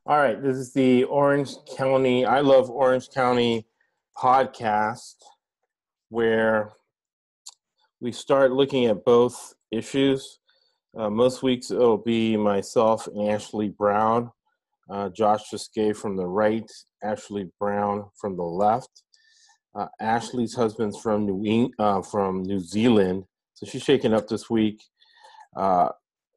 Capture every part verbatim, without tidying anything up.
All right, this is the Orange County, I Love Orange County podcast, where we start looking at both issues. Uh, most weeks it'll be myself and Ashley Brown, uh, Josh Fiskay from the right, Ashley Brown from the left. Uh, Ashley's husband's from New Eng- uh, from New Zealand, so she's shaking up this week. Uh,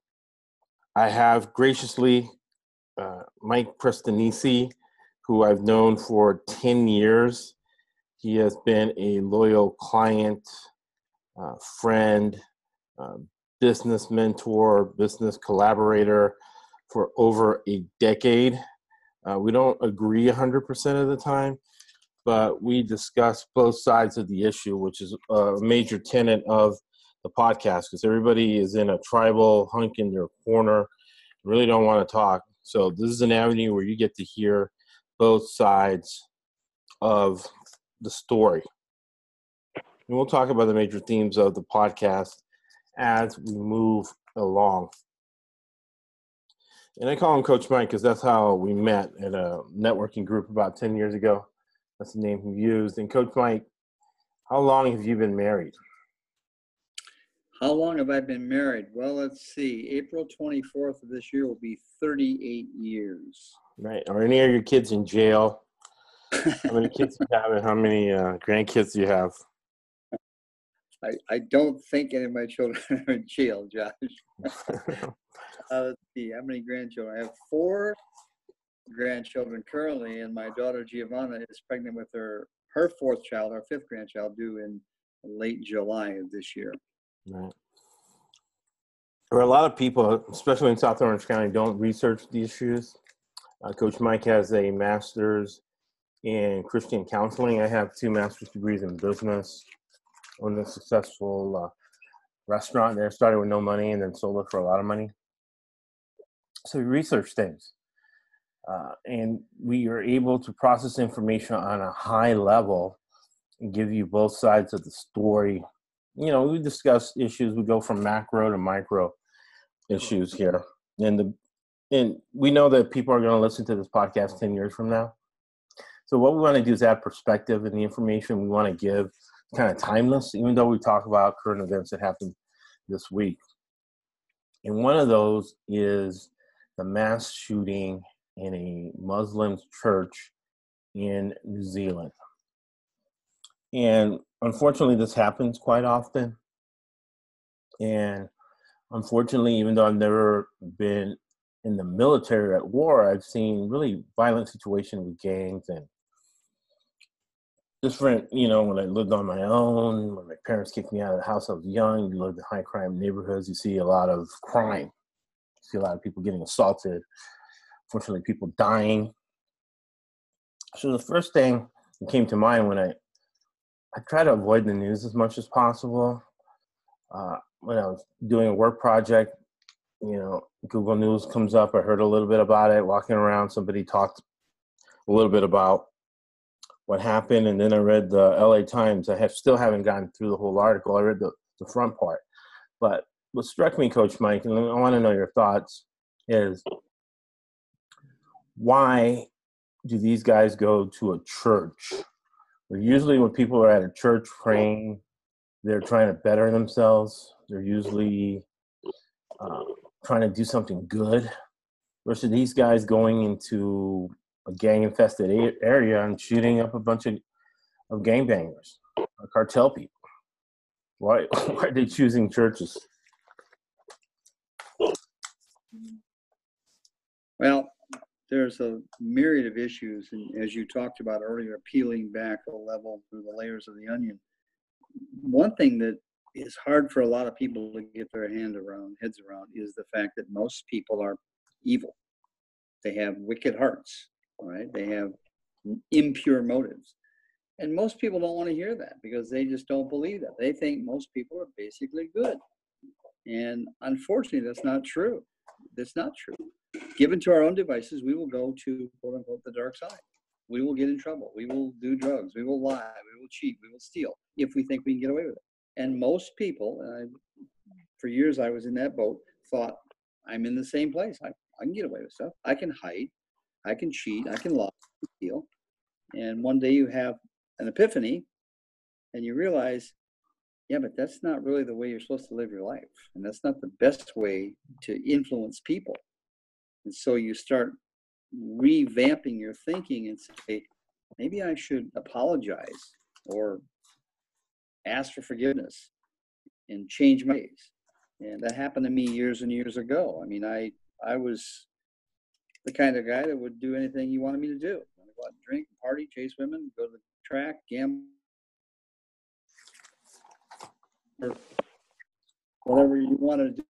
I have graciously uh, Mike Prestonisi, who I've known for ten years. He has been a loyal client, uh, friend, uh, business mentor, business collaborator for over a decade. Uh, we don't agree one hundred percent of the time, but we discuss both sides of the issue, which is a major tenet of the podcast, because everybody is in a tribal hunk in their corner, really don't want to talk. So this is an avenue where you get to hear both sides of the story. And we'll talk about the major themes of the podcast as we move along. And I call him Coach Mike because that's how we met at a networking group about ten years ago. That's the name he used. And Coach Mike, how long have you been married? How long have I been married? Well, let's see. April twenty-fourth of this year will be thirty-eight years. Right. Are any of your kids in jail? How many kids do you have and how many uh, grandkids do you have? I, I don't think any of my children are in jail, Josh. uh, let's see. How many grandchildren? I have four grandchildren currently, and my daughter Giovanna is pregnant with her, her fourth child, our fifth grandchild, due in late July of this year. Right. There are a lot of people, especially in South Orange County, don't research these issues. Uh, Coach Mike has a master's in Christian counseling. I have two master's degrees in business. Owned a successful uh, restaurant there, started with no money and then sold it for a lot of money. So we research things. Uh, and we are able to process information on a high level and give you both sides of the story. You know, we discuss issues. We go from macro to micro issues here. And the and we know that people are going to listen to this podcast ten years from now. So what we want to do is add perspective in the information we want to give, kind of timeless, even though we talk about current events that happened this week. And one of those is the mass shooting in a Muslim church in New Zealand. And unfortunately, this happens quite often. And unfortunately, even though I've never been in the military at war, I've seen really violent situations with gangs and different, you know, when I lived on my own, when my parents kicked me out of the house, I was young, you lived in high crime neighborhoods, you see a lot of crime. You see a lot of people getting assaulted, unfortunately, people dying. So the first thing that came to mind when I, I try to avoid the news as much as possible. Uh, when I was doing a work project, you know, Google News comes up. I heard a little bit about it. Walking around, somebody talked a little bit about what happened, and then I read the L A Times. I have still haven't gotten through the whole article. I read the, the front part. But what struck me, Coach Mike, and I want to know your thoughts, is why do these guys go to a church? Where usually when people are at a church praying, they're trying to better themselves. They're usually uh, trying to do something good, versus these guys going into a gang-infested a- area and shooting up a bunch of, of gangbangers, uh, cartel people. Why, why are they choosing churches? Well, there's a myriad of issues, and as you talked about earlier, peeling back a level through the layers of the onion. One thing that is hard for a lot of people to get their hand around, heads around, is the fact that most people are evil. They have wicked hearts, all right? They have impure motives. And most people don't want to hear that because they just don't believe that. They think most people are basically good. And unfortunately, that's not true. That's not true. Given to our own devices, we will go to, quote unquote, the dark side. We will get in trouble. We will do drugs. We will lie. We will cheat. We will steal if we think we can get away with it. And most people, and I, for years I was in that boat, thought, I'm in the same place. I, I can get away with stuff. I can hide. I can cheat, I can lie, I can steal. And one day you have an epiphany and you realize, yeah, but that's not really the way you're supposed to live your life. And that's not the best way to influence people. And so you start revamping your thinking and say, maybe I should apologize or ask for forgiveness and change my ways. And that happened to me years and years ago. I mean, I I was the kind of guy that would do anything you wanted me to do. I go out and drink, party, chase women, go to the track, gamble, or whatever you wanted to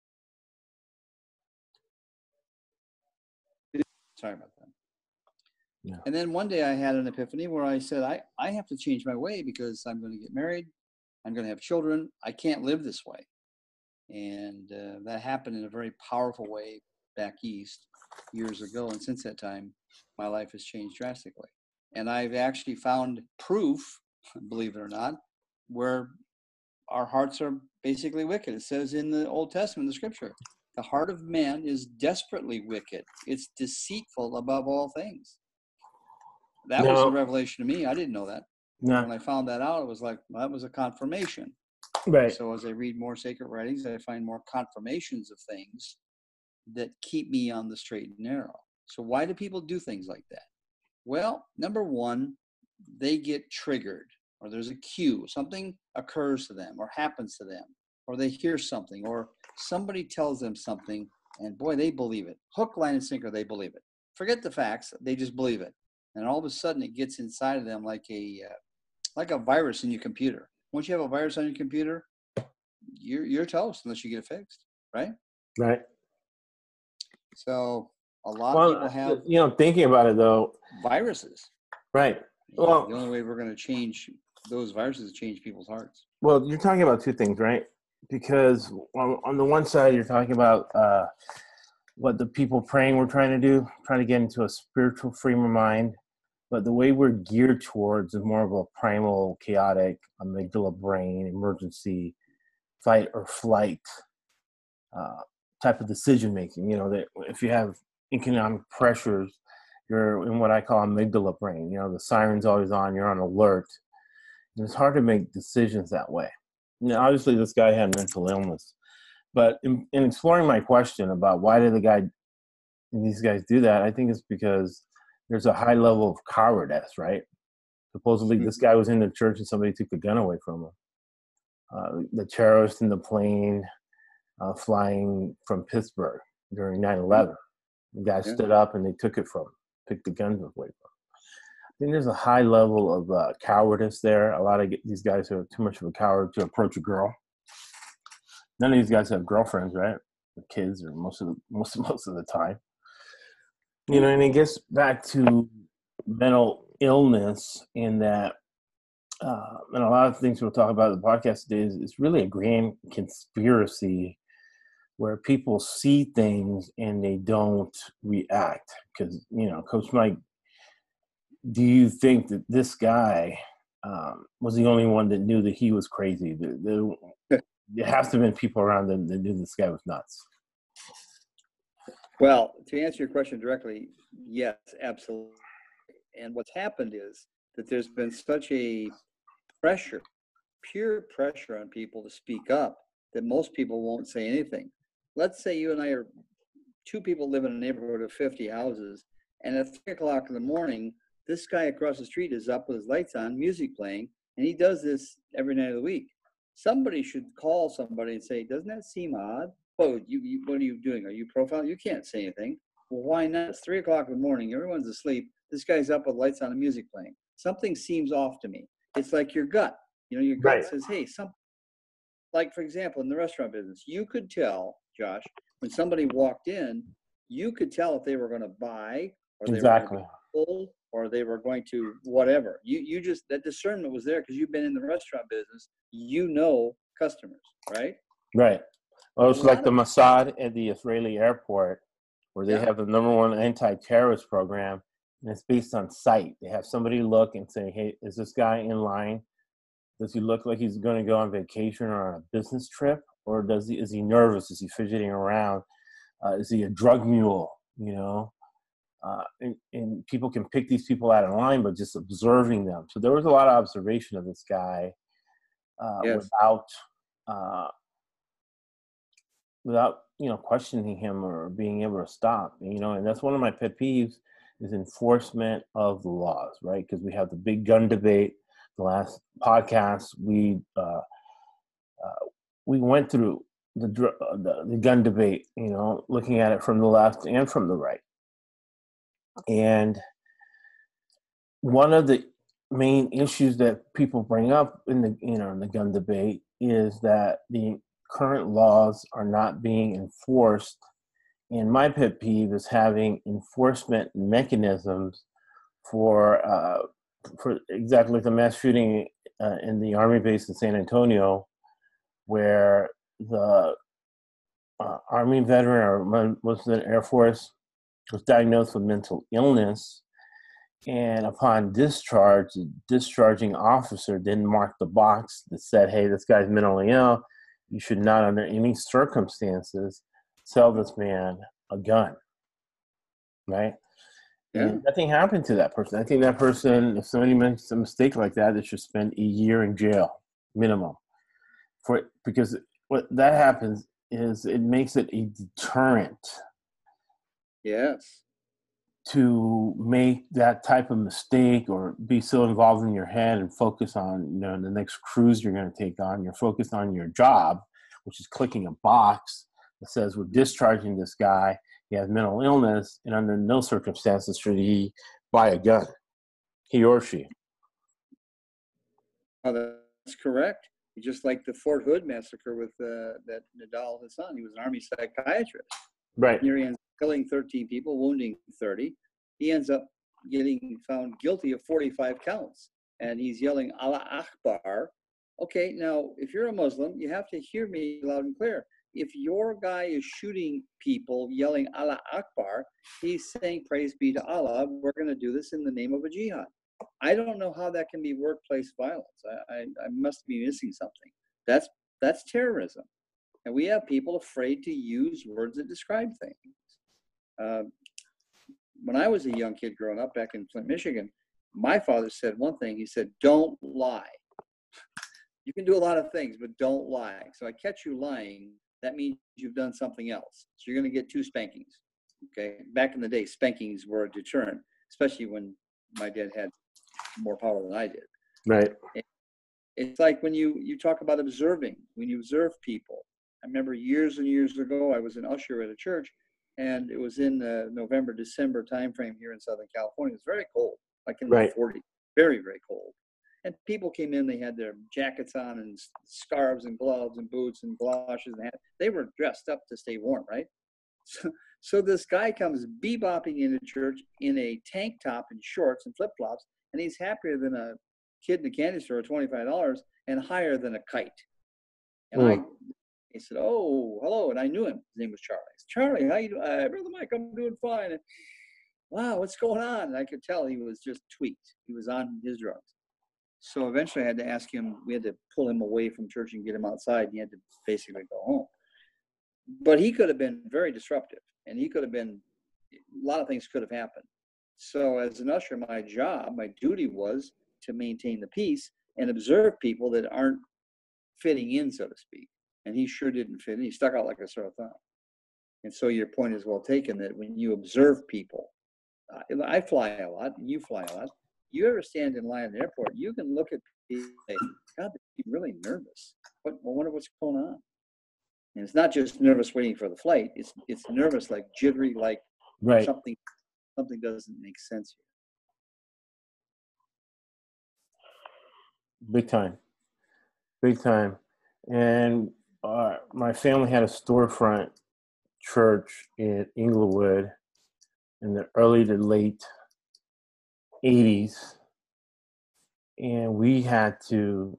do. Sorry about that. Yeah. And then one day I had an epiphany where I said, I, I have to change my way because I'm going to get married. I'm going to have children. I can't live this way. And uh, that happened in a very powerful way back east years ago. And since that time, my life has changed drastically. And I've actually found proof, believe it or not, where our hearts are basically wicked. It says in the Old Testament, the scripture, the heart of man is desperately wicked. It's deceitful above all things. That no. was a revelation to me. I didn't know that. No. When I found that out, it was like, well, that was a confirmation. Right. So as I read more sacred writings, I find more confirmations of things that keep me on the straight and narrow. So why do people do things like that? Well, number one, they get triggered, or there's a cue. Something occurs to them or happens to them, or they hear something, or somebody tells them something, and boy, they believe it. Hook, line, and sinker, they believe it. Forget the facts, they just believe it. And all of a sudden it gets inside of them like a uh, like a virus in your computer. Once you have a virus on your computer, you're you're toast unless you get it fixed, right? Right. So a lot well, of people have, you know, thinking about it though, viruses. right. Well, the only way we're going to change those viruses is change people's hearts. Well, you're talking about two things, right? Because on, on the one side, you're talking about uh, what the people praying we're trying to do, trying to get into a spiritual frame of mind. But the way we're geared towards is more of a primal, chaotic, amygdala brain, emergency, fight or flight uh, type of decision making. You know, that if you have economic pressures, you're in what I call amygdala brain. You know, the siren's always on, you're on alert. And it's hard to make decisions that way. You know, obviously, this guy had mental illness. But in, in exploring my question about why did the guy, these guys do that, I think it's because there's a high level of cowardice, right? Supposedly, mm-hmm. this guy was in the church and somebody took the gun away from him. Uh, the terrorist in the plane uh, flying from Pittsburgh during nine eleven. The guy yeah. stood up and they took it from him, picked the guns away from him. I think there's a high level of uh, cowardice there. A lot of these guys are too much of a coward to approach a girl. None of these guys have girlfriends, right? Or kids, or most of the most most of the time. You know, and it gets back to mental illness in that, uh, and a lot of things we'll talk about in the podcast today is it's really a grand conspiracy where people see things and they don't react. Because, you know, Coach Mike, do you think that this guy um, was the only one that knew that he was crazy? The, the, there has to have been people around them that knew this guy was nuts. Well, to answer your question directly, yes, absolutely. And what's happened is that there's been such a pressure, pure pressure on people to speak up that most people won't say anything. Let's say you and I are two people live in a neighborhood of fifty houses, and at three o'clock in the morning, this guy across the street is up with his lights on, music playing, and he does this every night of the week. Somebody should call somebody and say, doesn't that seem odd? Oh, you, you, what are you doing? Are you profiling? You can't say anything. Well, why not? It's three o'clock in the morning. Everyone's asleep. This guy's up with lights on and music playing. Something seems off to me. It's like your gut. You know, your gut right. says, hey, some. Like, for example, in the restaurant business, you could tell, Josh, when somebody walked in, you could tell if they were going to buy or they exactly. were going to pull or they were going to whatever. You you just, that discernment was there because you've been in the restaurant business. You know customers, right? Right. Well, it's like the Mossad at the Israeli airport where they yeah. have the number one anti-terrorist program, and it's based on sight. They have somebody look and say, hey, is this guy in line? Does he look like he's going to go on vacation or on a business trip? Or does he, is he nervous? Is he fidgeting around? Uh, is he a drug mule? You know, uh, and, and people can pick these people out of line, but just observing them. So there was a lot of observation of this guy uh, Yes. without, uh, without, you know, questioning him or being able to stop, you know, and that's one of my pet peeves is enforcement of the laws, right? Because we have the big gun debate. The last podcast, we, uh, uh, we went through the, uh, the the gun debate, you know, looking at it from the left and from the right. And one of the main issues that people bring up in the, you know, in the gun debate is that the current laws are not being enforced. And my pet peeve is having enforcement mechanisms for uh, for exactly like the mass shooting uh, in the Army base in San Antonio, where the uh, Army veteran or was in the Air Force was diagnosed with mental illness, and upon discharge, the discharging officer didn't mark the box that said, "Hey, this guy's mentally ill. You should not, under any circumstances, sell this man a gun." Right? Yeah. And nothing happened to that person. I think that person, if somebody makes a mistake like that, they should spend a year in jail minimum. For because what that happens is it makes it a deterrent Yes. to make that type of mistake or be so involved in your head and focus on, you know, the next cruise you're going to take on. You're focused on your job, which is clicking a box that says we're discharging this guy. He has mental illness, and under no circumstances should he buy a gun, he or she. Oh, that's correct. Just like the Fort Hood massacre with uh, that Nadal Hassan. He was an Army psychiatrist. Right. Here he ends up killing thirteen people, wounding thirty. He ends up getting found guilty of forty-five counts. And he's yelling, Allah Akbar. Okay, now, if you're a Muslim, you have to hear me loud and clear. If your guy is shooting people, yelling Allah Akbar, he's saying, praise be to Allah, we're going to do this in the name of a jihad. I don't know how that can be workplace violence. I, I, I must be missing something. That's that's terrorism. And we have people afraid to use words that describe things. Uh, when I was a young kid growing up back in Flint, Michigan, my father said one thing. He said, don't lie. You can do a lot of things, but don't lie. So I catch you lying, that means you've done something else. So you're going to get two spankings. Okay. Back in the day, spankings were a deterrent, especially when my dad had more power than I did. Right. It's like when you, you talk about observing, when you observe people. I remember years and years ago, I was an usher at a church, and it was in the November, December timeframe here in Southern California. It was very cold, like in Right. the forties, very, very cold. And people came in, they had their jackets on and scarves and gloves and boots and galoshes and hats. They were dressed up to stay warm, right? So, so this guy comes bebopping into church in a tank top and shorts and flip-flops, and he's happier than a kid in a candy store at twenty-five dollars and higher than a kite. And mm. I, he said, oh, hello. And I knew him. His name was Charlie. I said, Charlie, how you doing? Uh, Brother Mike, I'm doing fine. And, wow, what's going on? And I could tell he was just tweaked. He was on his drugs. So eventually I had to ask him, we had to pull him away from church and get him outside. And he had to basically go home. But he could have been very disruptive. And he could have been, a lot of things could have happened. So as an usher, my job, my duty was to maintain the peace and observe people that aren't fitting in, so to speak. And he sure didn't fit in. He stuck out like a sore thumb. And so your point is well taken that when you observe people, uh, I fly a lot, and you fly a lot. You ever stand in line at the airport, you can look at people and say, God, they're really nervous. What, I wonder what's going on. And it's not just nervous waiting for the flight. It's it's nervous, like jittery, like right. something something doesn't make sense here. Big time. Big time. And uh, my family had a storefront church in Inglewood in the early to late eighties. And we had to,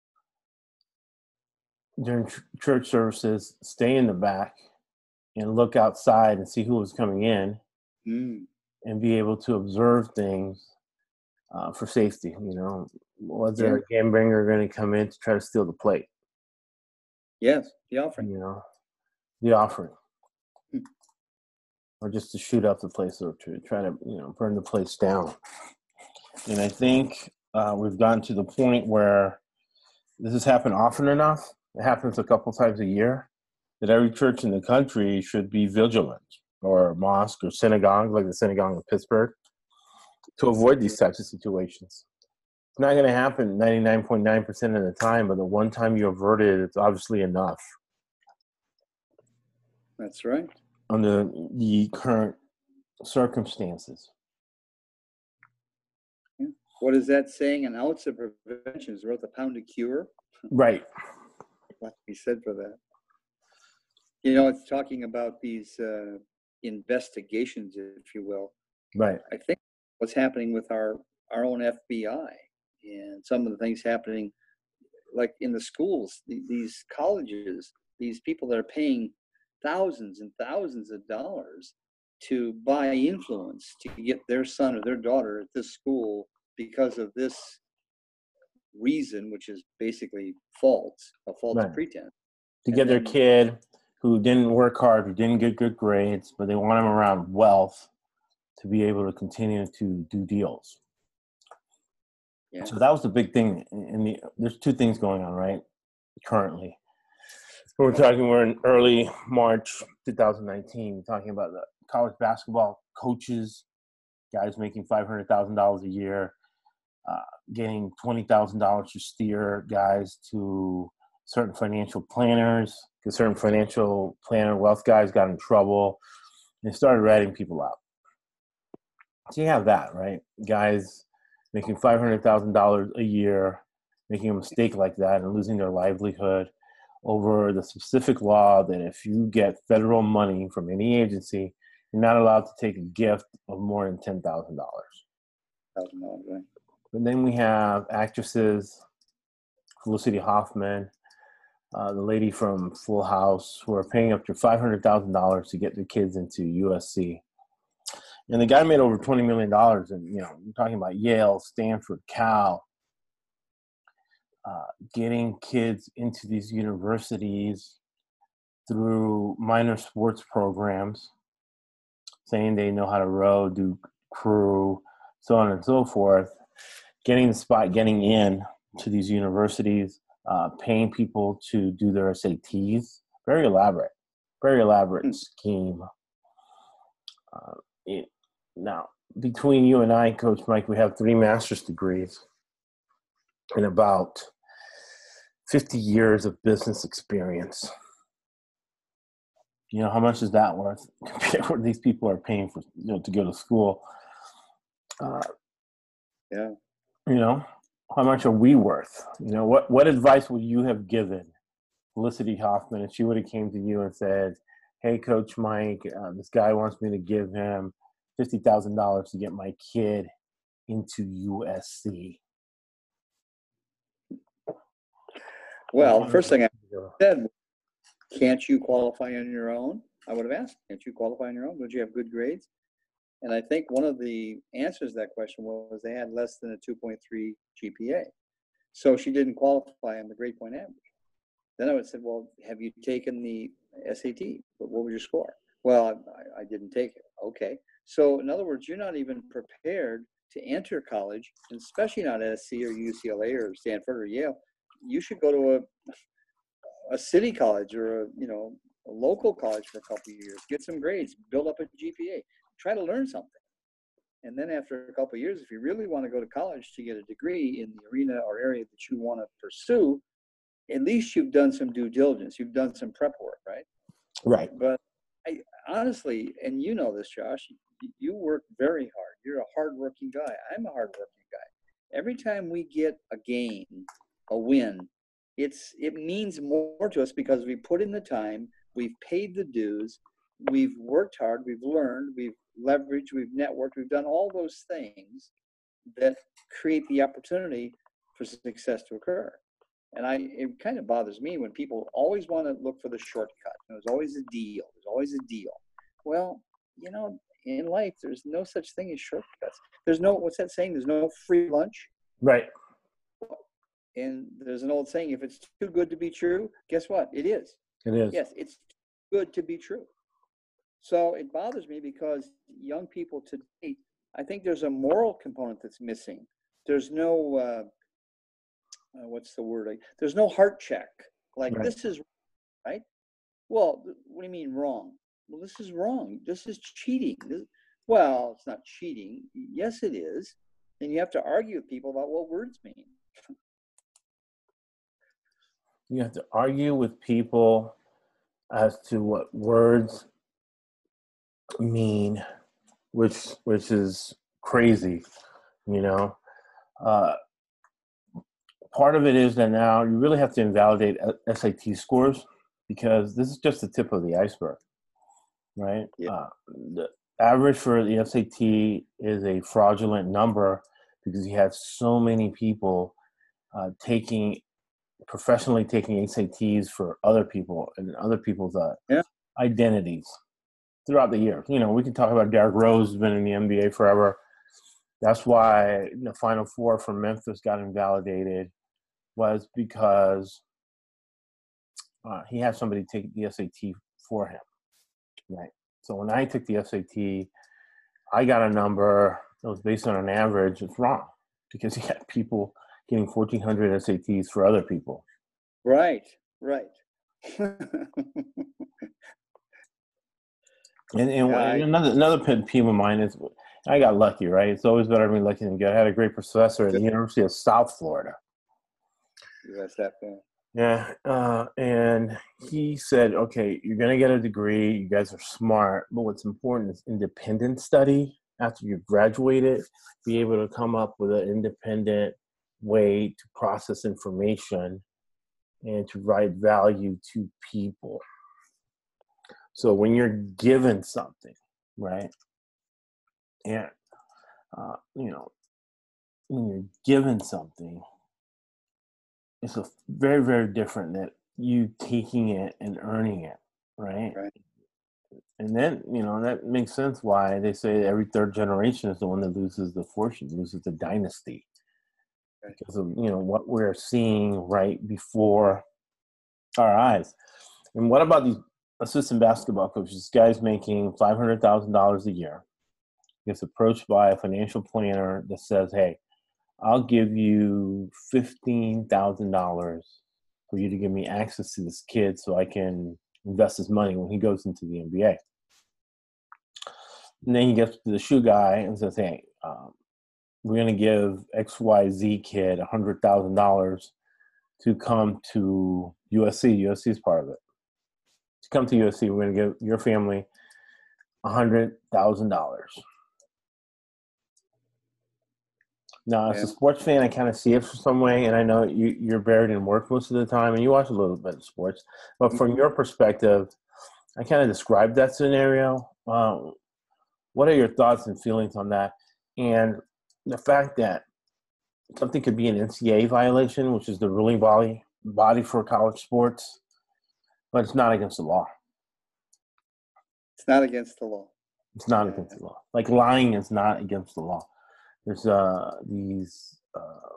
during ch- church services, stay in the back and look outside and see who was coming in mm. and be able to observe things uh, for safety. You know, was there yeah. a game bringer going to come in to try to steal the plate? Yes, the offering. You know, the offering. Hmm. or just to shoot up the place or to try to, you know, burn the place down. And I think uh, we've gotten to the point where this has happened often enough. It happens a couple times a year that every church in the country should be vigilant, or mosque or synagogue, like the synagogue in Pittsburgh, to avoid these types of situations. It's not going to happen ninety-nine point nine percent of the time, but the one time you avert it, it's obviously enough. That's right. Under the current circumstances. Yeah. What is that saying? An ounce of prevention is worth a pound of cure. Right. What to be said for that? You know, it's talking about these uh, investigations, if you will. Right. I think what's happening with our, our own F B I and some of the things happening, like in the schools, the, these colleges, these people that are paying thousands and thousands of dollars to buy influence to get their son or their daughter at this school because of this reason, which is basically false, a false Right. pretense. To And get their then- kid who didn't work hard, who didn't get good grades, but they want them around wealth to be able to continue to do deals. Yeah. So that was the big thing. In the, there's two things going on, right? Currently. We're talking, we're in early March twenty nineteen, we're talking about the college basketball coaches, guys making five hundred thousand dollars a year, uh, getting twenty thousand dollars to steer guys to certain financial planners, because certain financial planner wealth guys got in trouble and started ratting people out. So you have that, right? Guys making five hundred thousand dollars a year, making a mistake like that and losing their livelihood over the specific law that if you get federal money from any agency, you're not allowed to take a gift of more than ten thousand dollars. Right. And then we have actresses, Felicity Huffman, uh, the lady from Full House, who are paying up to five hundred thousand dollars to get their kids into U S C. And the guy made over twenty million dollars. And, you know, we're talking about Yale, Stanford, Cal, uh, getting kids into these universities through minor sports programs, saying they know how to row, do crew, so on and so forth, getting the spot, getting in to these universities, uh, paying people to do their S A Ts. Very elaborate, very elaborate mm. scheme. Uh, it, now, between you and I, Coach Mike, we have three master's degrees and about fifty years of business experience. You know, how much is that worth compared to what these people are paying for, you know, to go to school? Uh, yeah. You know, how much are we worth? You know, what, what advice would you have given Felicity Huffman if she would have came to you and said, hey, Coach Mike, uh, this guy wants me to give him fifty thousand dollars to get my kid into U S C? Well, first thing I said, can't you qualify on your own? I would have asked, can't you qualify on your own? Would you have good grades? And I think one of the answers to that question was they had less than a two point three G P A. So she didn't qualify on the grade point average. Then I would have said, well, have you taken the S A T? But what was your score? Well, I, I didn't take it. Okay. So in other words, you're not even prepared to enter college, and especially not at S C or U C L A or Stanford or Yale. You should go to a, a city college or a, you know, a local college for a couple of years, get some grades, build up a G P A, try to learn something. And then after a couple of years, if you really want to go to college to get a degree in the arena or area that you want to pursue, at least you've done some due diligence. You've done some prep work, right? Right. But I honestly, and you know this, Josh, you work very hard. You're a hardworking guy. I'm a hardworking guy. Every time we get a gain, a win, it's it means more to us because we put in the time, we've paid the dues, we've worked hard, we've learned, we've leveraged, we've networked, we've done all those things that create the opportunity for success to occur. And I, it kind of bothers me when people always want to look for the shortcut. There's always a deal. There's always a deal. Well, you know, in life, there's no such thing as shortcuts. There's no, what's that saying? There's no free lunch. Right. And there's an old saying, if it's too good to be true, guess what? It is. It is. Yes, it's good to be true. So it bothers me because young people today, I think there's a moral component that's missing. There's no, uh, uh, what's the word? Like, there's no heart check. Like, Right. this is right. Well, th- what do you mean wrong? Well, this is wrong. This is cheating. This, well, it's not cheating. Yes, it is. And you have to argue with people about what words mean. You have to argue with people as to what words mean, which which is crazy, you know. Uh, part of it is that now you really have to invalidate S A T scores because this is just the tip of the iceberg, right? Yeah. Uh, the average for the S A T is a fraudulent number because you have so many people uh, taking professionally taking S A Ts for other people and other people's uh, Yeah. identities throughout the year. You know, we can talk about Derrick Rose, who's been in the N B A forever. That's why the Final Four from Memphis got invalidated, was because uh, he had somebody take the S A T for him, right? So when I took the S A T, I got a number that was based on an average. It's wrong because you had people getting fourteen hundred S A Ts for other people. Right, right. And, and, Yeah, and I, another another pet peeve of mine is I got lucky, right? It's always better to be lucky than good. I had a great professor at the University of South Florida. that's that thing. Yeah, uh, and he said, okay, you're going to get a degree. You guys are smart. But what's important is independent study. After you graduated, be able to come up with an independent way to process information and to provide value to people. So when you're given something, right, and, uh, you know, when you're given something, it's a very, very different than you taking it and earning it, right? Right. And then, you know, that makes sense why they say every third generation is the one that loses the fortune, loses the dynasty. Right. Because of, you know, what we're seeing right before our eyes. And what about these assistant basketball coaches? This guy's making five hundred thousand dollars a year. He gets approached by a financial planner that says, hey, I'll give you fifteen thousand dollars for you to give me access to this kid so I can invest his money when he goes into the N B A. And then he gets to the shoe guy and says, hey, um, we're going to give X Y Z kid one hundred thousand dollars to come to U S C. U S C is part of it. To come to U S C, we're going to give your family one hundred thousand dollars. Now, as Yeah. a sports fan, I kind of see it some way, and I know you, you're buried in work most of the time, and you watch a little bit of sports. But from your perspective, I kind of described that scenario. Um, what are your thoughts and feelings on that? And the fact that something could be an N C double A violation, which is the ruling body body for college sports, but it's not against the law. It's not against the law. It's not Yeah. against the law. Like lying is not against the law. There's uh, these uh,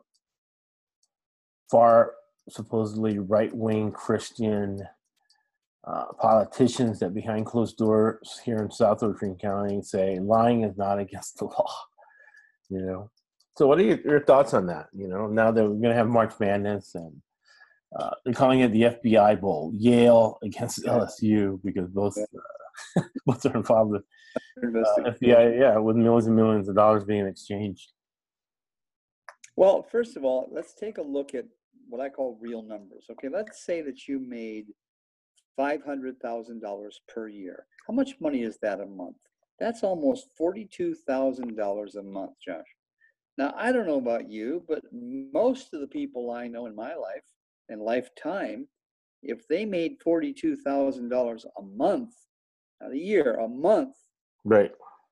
far supposedly right-wing Christian uh, politicians that behind closed doors here in South Orange County say lying is not against the law. You know. So what are your, your thoughts on that? You know, now that we're going to have March Madness and uh, they're calling it the F B I Bowl, Yale against Yeah. L S U because both Yeah. uh, both are involved with uh, Investing. F B I, yeah, with millions and millions of dollars being exchanged. Well, first of all, let's take a look at what I call real numbers. Okay, let's say that you made five hundred thousand dollars per year. How much money is that a month? That's almost forty-two thousand dollars a month, Josh. Now, I don't know about you, but most of the people I know in my life and lifetime, if they made forty-two thousand dollars a month, not a year, a month, Right.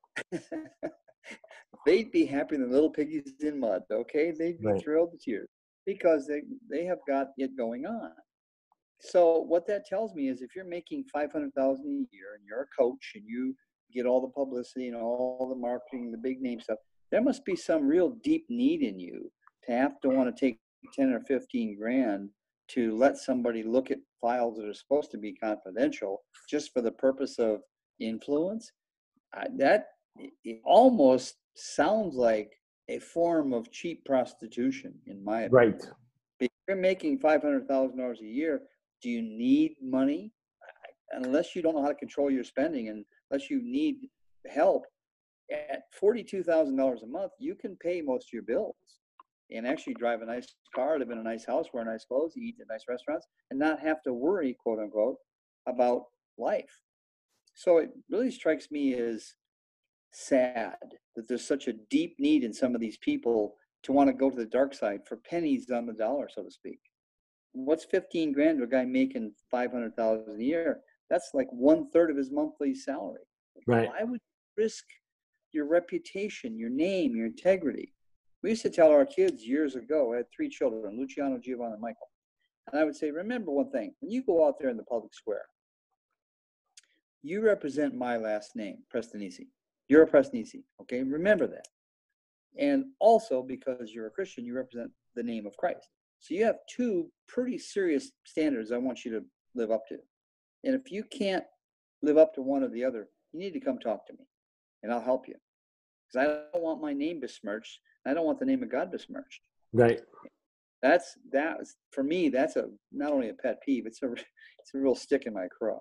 they'd be happy than little piggies in mud, okay? They'd be Right. thrilled to tears because they, they have got it going on. So what that tells me is if you're making five hundred thousand dollars a year and you're a coach and you get all the publicity and all the marketing, the big name stuff, there must be some real deep need in you to have to want to take ten or fifteen grand to let somebody look at files that are supposed to be confidential just for the purpose of influence, uh, that it almost sounds like a form of cheap prostitution, in my opinion. Right. If you're making five hundred thousand dollars a year, do you need money? Unless you don't know how to control your spending, and unless you need help, at forty-two thousand dollars a month, you can pay most of your bills and actually drive a nice car, live in a nice house, wear nice clothes, eat at nice restaurants, and not have to worry, quote unquote, about life. So it really strikes me as sad that there's such a deep need in some of these people to want to go to the dark side for pennies on the dollar, so to speak. What's fifteen grand to a guy making five hundred thousand a year? That's like one third of his monthly salary. Right. Why would you risk your reputation, your name, your integrity? We used to tell our kids years ago, I had three children, Luciano, Giovanni, and Michael. And I would say, remember one thing, when you go out there in the public square, you represent my last name, Prestonisi. You're a Prestonisi, okay? Remember that. And also, because you're a Christian, you represent the name of Christ. So you have two pretty serious standards I want you to live up to. And if you can't live up to one or the other, you need to come talk to me, and I'll help you. Because I don't want my name besmirched. I don't want the name of God besmirched. Right. That's that for me. That's a not only a pet peeve. It's a it's a real stick in my craw.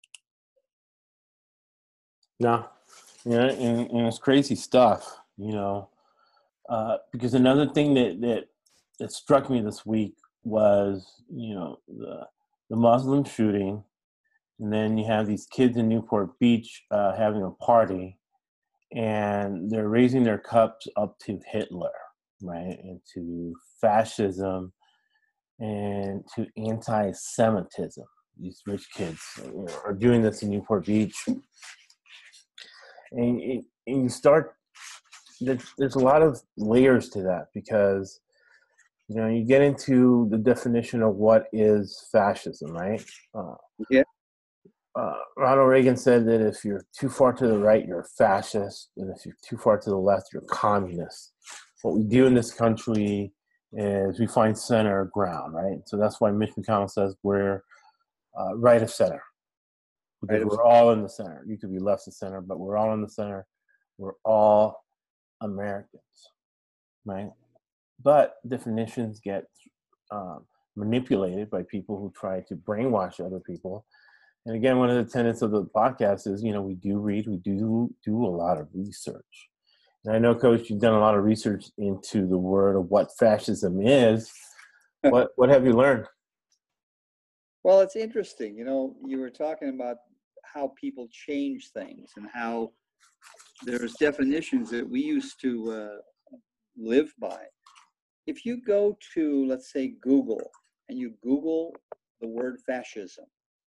No, yeah, and, and it's crazy stuff, you know. Uh, because another thing that, that that struck me this week was, you know, the the Muslim shooting, and then you have these kids in Newport Beach uh, having a party, and they're raising their cups up to Hitler, right, and to fascism, and to anti-Semitism. These rich kids, you know, are doing this in Newport Beach, and, and you start. There's, there's a lot of layers to that, because you know you get into the definition of what is fascism, right? Uh, Yeah. Uh, Ronald Reagan said that if you're too far to the right, you're a fascist, and if you're too far to the left, you're a communist. What we do in this country is we find center ground, right? So that's why Mitch McConnell says we're uh, right of center, because Right. we're all in the center. You could be left of center, but we're all in the center. We're all Americans, right? But definitions get um, manipulated by people who try to brainwash other people. And again, one of the tenets of the podcast is, you know, we do read, we do do a lot of research. And I know, Coach, you've done a lot of research into the word of what fascism is. What what have you learned? Well, it's interesting. You know, you were talking about how people change things and how there's definitions that we used to uh, live by. If you go to, let's say, Google, and you Google the word fascism,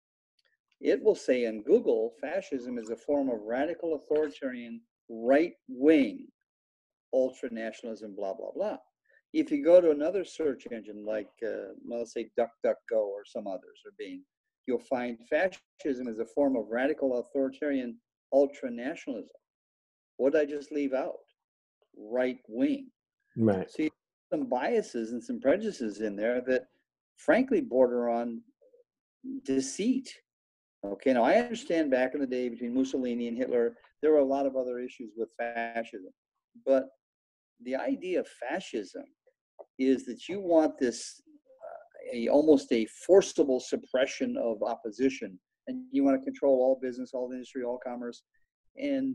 it will say in Google, fascism is a form of radical authoritarian right-wing ultranationalism, blah, blah, blah. If you go to another search engine like, uh, let's say, DuckDuckGo or some others are being, you'll find fascism is a form of radical authoritarian ultranationalism. What did I just leave out? Right-wing. Right. So you have some biases and some prejudices in there that, frankly, border on deceit. Okay, now I understand back in the day between Mussolini and Hitler, there were a lot of other issues with fascism. But the idea of fascism is that you want this uh, a, almost a forcible suppression of opposition, and you want to control all business, all industry, all commerce. And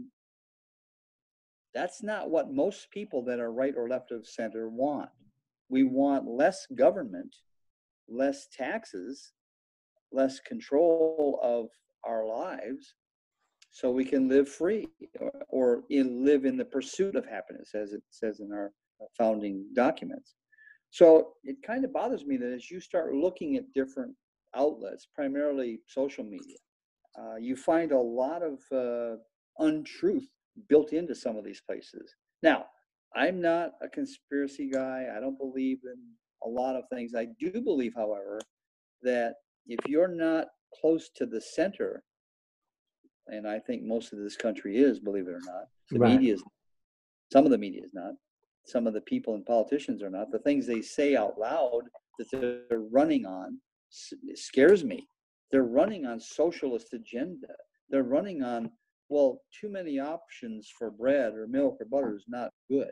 that's not what most people that are right or left of center want. We want less government, less taxes, less control of our lives, so we can live free, or, or in, live in the pursuit of happiness, as it says in our founding documents. So it kind of bothers me that as you start looking at different outlets, primarily social media, uh, you find a lot of uh, untruth built into some of these places. Now, I'm not a conspiracy guy. I don't believe in a lot of things. I do believe, however, that if you're not close to the center, and I think most of this country is, believe it or not, the Right. media is, some of the media is not, some of the people and politicians are not, the things they say out loud that they're running on scares me. They're running on socialist agenda. they're running on, well, too many options for bread or milk or butter is not good.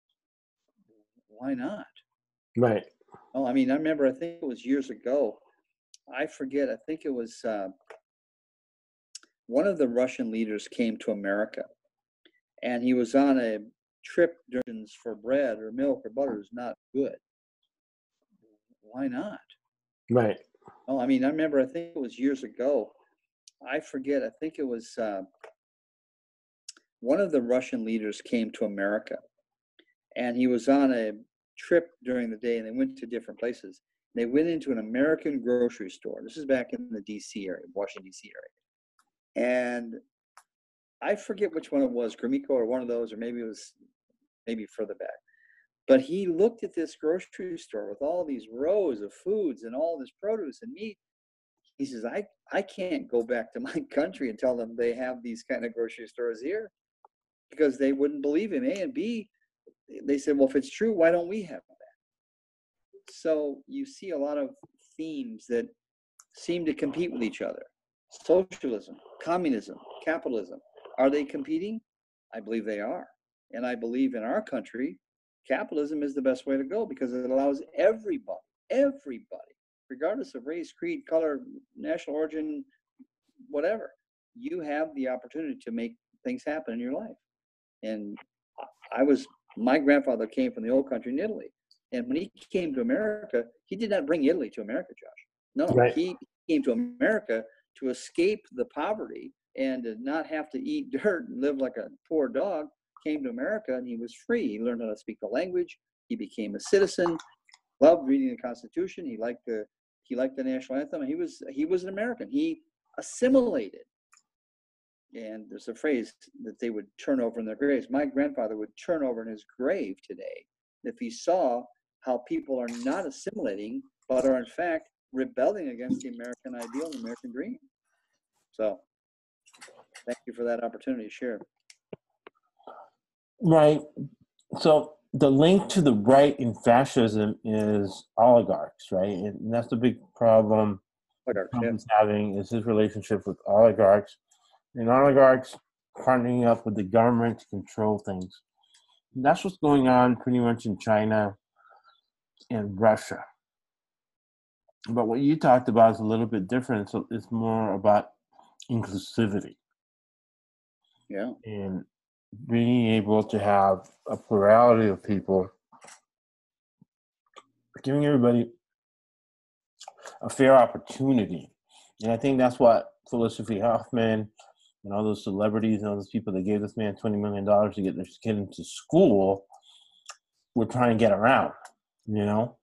Why not? Right. Oh, I mean, I remember, I think it was years ago. I forget. I think it was uh, one of the Russian leaders came to America, and he was on a trip. For bread or milk or butter is not good. Why not? Right. Oh, I mean, I remember. I think it was years ago. I forget. I think it was uh, one of the Russian leaders came to America, and he was on a trip during the day, and they went to different places. They went into an American grocery store. This is back in the D C area, Washington, D C area. And I forget which one it was, Gromyko or one of those, or maybe it was maybe further back. But he looked at this grocery store with all these rows of foods and all this produce and meat. He says, I, I can't go back to my country and tell them they have these kind of grocery stores here, because they wouldn't believe him. A and B, they said, well, if it's true, why don't we have that? So you see a lot of themes that seem to compete with each other. Socialism, communism, capitalism. Are they competing? I believe they are. And I believe in our country, capitalism is the best way to go, because it allows everybody, everybody, regardless of race, creed, color, national origin, whatever, you have the opportunity to make things happen in your life. And I was, my grandfather came from the old country in Italy. And when he came to America, he did not bring Italy to America, Josh. No, no, Right. he came to America to escape the poverty and to not have to eat dirt and live like a poor dog. Came to America and he was free. He learned how to speak the language. He became a citizen. Loved reading the Constitution. He liked the he liked the national anthem. He was he was an American. He assimilated. And there's a phrase that they would turn over in their graves. My grandfather would turn over in his grave today if he saw how people are not assimilating, but are in fact rebelling against the American ideal and the American dream. So thank you for that opportunity to share. Right. So the link to the right in fascism is oligarchs, right? And that's the big problem Oligarchs, Trump yeah. is having, is his relationship with oligarchs. And oligarchs partnering up with the government to control things. And that's what's going on pretty much in China and Russia. But what you talked about is a little bit different. So it's more about inclusivity. Yeah. And being able to have a plurality of people, giving everybody a fair opportunity. And I think that's what Felicity Huffman and all those celebrities and all those people that gave this man twenty million dollars to get their kid into school were trying to get around, you know?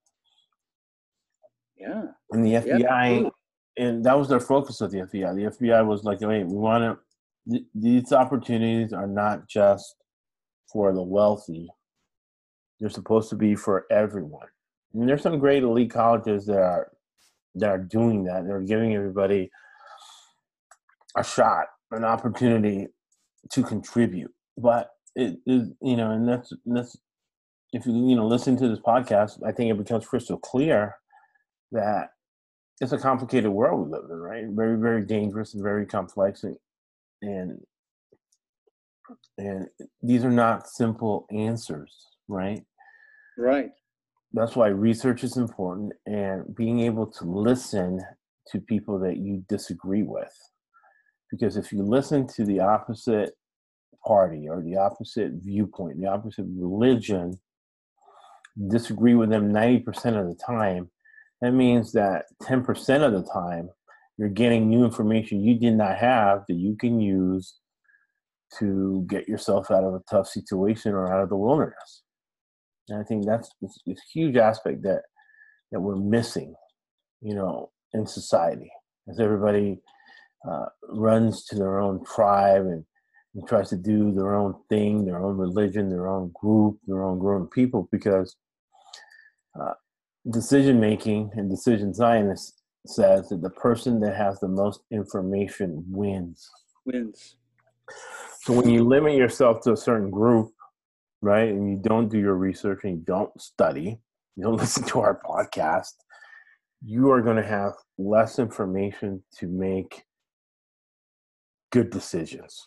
Yeah. And the F B I, Yeah. and that was their focus of the F B I. The F B I was like, hey, we want to, th- these opportunities are not just for the wealthy. They're supposed to be for everyone. And there's some great elite colleges that are that are doing that. They're giving everybody a shot, an opportunity to contribute. But it is, you know, and that's that's if you you know listen to this podcast, I think it becomes crystal clear that it's a complicated world we live in, right? Very, very dangerous and very complex, and and, and these are not simple answers, right? Right. That's why research is important, and being able to listen to people that you disagree with. Because if you listen to the opposite party or the opposite viewpoint, the opposite religion, disagree with them ninety percent of the time, that means that ten percent of the time you're getting new information you did not have that you can use to get yourself out of a tough situation or out of the wilderness. And I think that's a huge aspect that that we're missing, you know, in society, as everybody uh, runs to their own tribe and, and tries to do their own thing, their own religion, their own group, their own group of people, because uh, decision making and decision science says that the person that has the most information wins. Wins. So when you limit yourself to a certain group, right, and you don't do your research and you don't study, you don't listen to our podcast, you are going to have less information to make good decisions.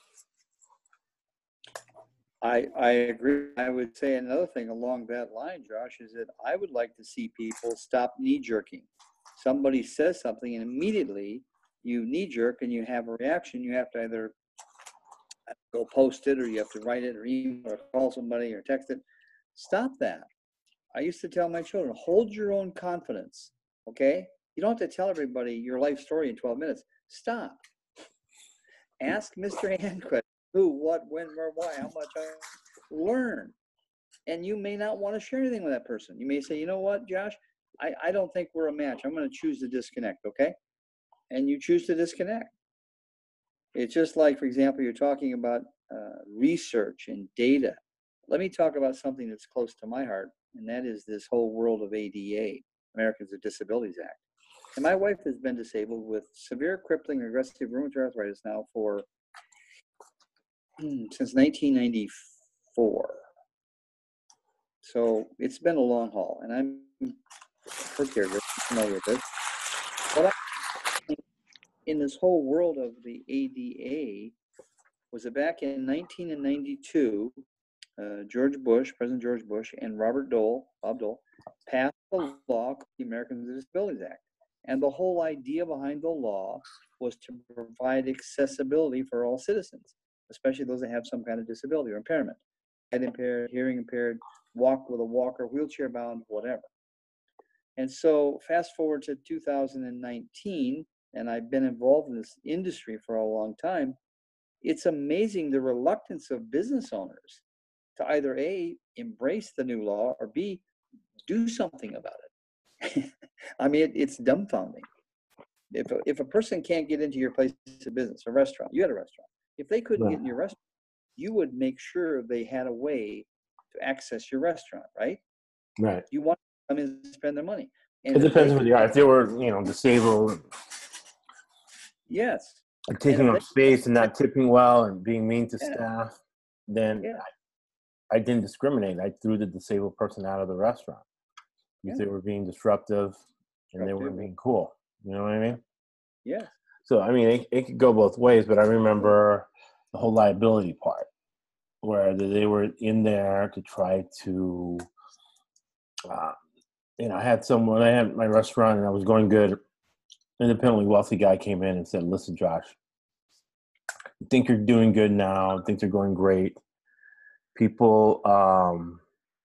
I, I agree. I would say another thing along that line, Josh, is that I would like to see people stop knee jerking. Somebody says something and immediately you knee jerk and you have a reaction. You have to either go post it or you have to write it or email or call somebody or text it. Stop that. I used to tell my children, hold your own confidence, okay? You don't have to tell everybody your life story in twelve minutes. Stop. Ask Mister Handquist who, what, when, where, why, how much. I learn. And you may not want to share anything with that person. You may say, you know what, Josh, I, I don't think we're a match. I'm going to choose to disconnect, okay? And you choose to disconnect. It's just like, for example, you're talking about uh, research and data. Let me talk about something that's close to my heart, and that is this whole world of A D A, Americans with Disabilities Act. And my wife has been disabled with severe crippling aggressive rheumatoid arthritis now for hmm, since nineteen ninety-four. So it's been a long haul, and I'm her caregiver, familiar with this. What I in this whole world of the A D A was that back in nineteen ninety-two, uh, George Bush, President George Bush, and Robert Dole, Bob Dole, passed a law called the Americans with Disabilities Act. And the whole idea behind the law was to provide accessibility for all citizens, especially those that have some kind of disability or impairment, head impaired, hearing impaired, walk with a walker, wheelchair bound, whatever. And so fast forward to two thousand nineteen, and I've been involved in this industry for a long time. It's amazing the reluctance of business owners to either A, embrace the new law, or B, do something about it. I mean, it, it's dumbfounding. If a, if a person can't get into your place of business, a restaurant, you had a restaurant. If they couldn't get in your restaurant, you would make sure they had a way to access your restaurant, right? Right. You want to come in and spend their money. And it depends they, who they are. If they were, you know, disabled, yes, or taking up they, space and not tipping well and being mean to yeah, staff, then yeah. I, I didn't discriminate. I threw the disabled person out of the restaurant because Yeah. they were being disruptive and they weren't being cool. You know what I mean? Yeah. So, I mean, it, it could go both ways, but I remember the whole liability part where they were in there to try to, uh, you know, I had someone, I had my restaurant and I was going good. Independently wealthy guy came in and said, listen, Josh, I think you're doing good now. Things are going great. People, um,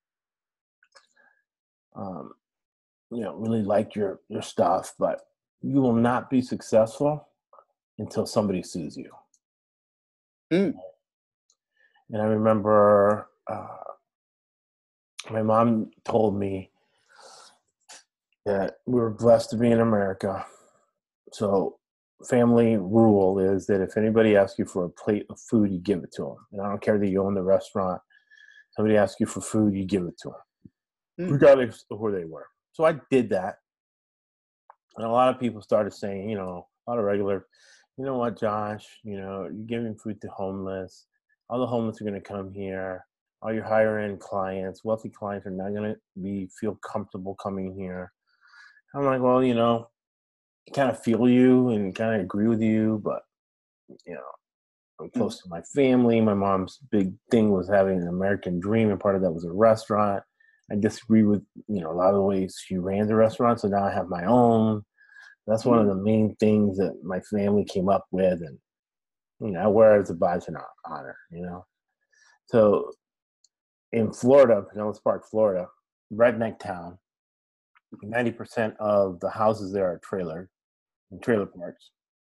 um, you know, really like your, your stuff, but you will not be successful until somebody sues you. Mm. And I remember uh, my mom told me that we were blessed to be in America. So family rule is that if anybody asks you for a plate of food, you give it to them. And I don't care that you own the restaurant. Somebody asks you for food, you give it to them, mm. regardless of who they were. So I did that. And a lot of people started saying, you know, a lot of regular, you know what, Josh, you know, you're giving food to homeless. All the homeless are going to come here. All your higher end clients, wealthy clients are not going to be feel comfortable coming here. I'm like, well, you know, I kind of feel you and kind of agree with you, but, you know, I'm close mm. to my family. My mom's big thing was having an American dream, and part of that was a restaurant. I disagree with, you know, a lot of the ways she ran the restaurant, so now I have my own. That's one of the main things that my family came up with, and, you know, I wear it as a badge of honor, you know. So in Florida, Pinellas Park, Florida, redneck town, ninety percent of the houses there are trailer, trailer parks.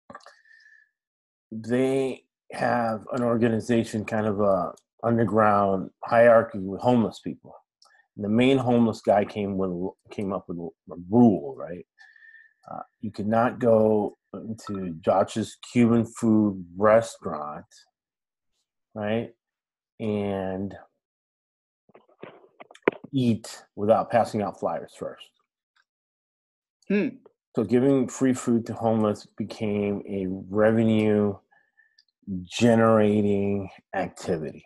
They have an organization, kind of a underground hierarchy with homeless people. And the main homeless guy came with came up with a rule, right? Uh, you could not go into Josh's Cuban food restaurant, right, and eat without passing out flyers first. Hmm. So giving free food to homeless became a revenue generating activity.